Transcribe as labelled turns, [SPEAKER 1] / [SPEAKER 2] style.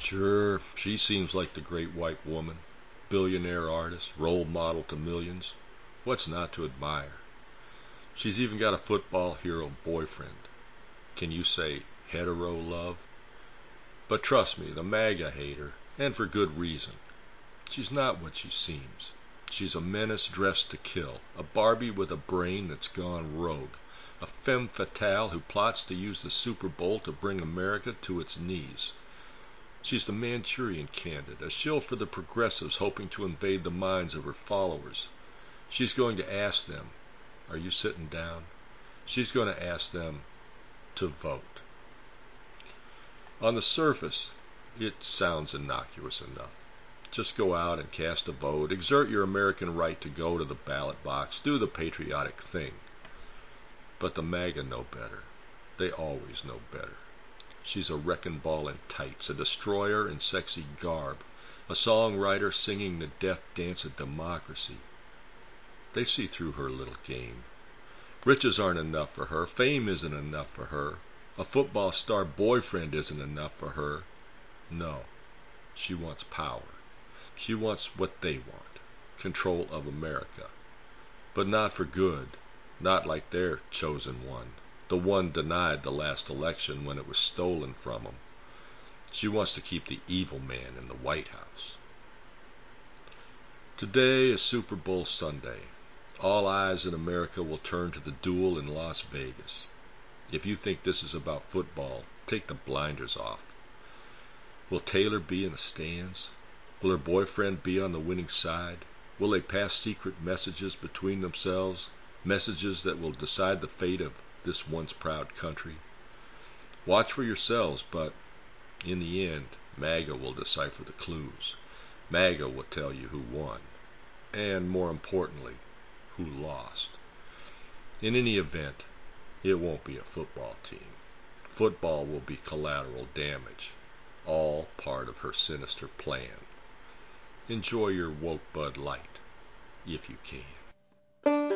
[SPEAKER 1] Sure, she seems like the great white woman, billionaire artist, role model to millions. What's not to admire? She's even got a football hero boyfriend. Can you say hetero love? But trust me, the MAGA hate her, and for good reason. She's not what she seems. She's a menace dressed to kill, a Barbie with a brain that's gone rogue, a femme fatale who plots to use the Super Bowl to bring America to its knees. She's the Manchurian Candidate, a shill for the progressives hoping to invade the minds of her followers. She's going to ask them, are you sitting down? She's going to ask them to vote. On the surface, it sounds innocuous enough. Just go out and cast a vote, exert your American right to go to the ballot box, do the patriotic thing. But the MAGA know better. They always know better. She's a wrecking ball in tights, a destroyer in sexy garb, a songwriter singing the death dance of democracy. They see through her little game. Riches aren't enough for her. Fame isn't enough for her. A football star boyfriend isn't enough for her. No, she wants power. She wants what they want, control of America. But not for good, not like their chosen one, the one denied the last election when it was stolen from them. She wants to keep the evil man in the White House. Today is Super Bowl Sunday. All eyes in America will turn to the duel in Las Vegas. If you think this is about football, take the blinders off. Will Taylor be in the stands? Will her boyfriend be on the winning side? Will they pass secret messages between themselves, messages that will decide the fate of this once proud country? Watch for yourselves, but in the end, MAGA will decipher the clues. MAGA will tell you who won, and more importantly, who lost. In any event, it won't be a football team. Football will be collateral damage, all part of her sinister plan. Enjoy your woke Bud Light, if you can.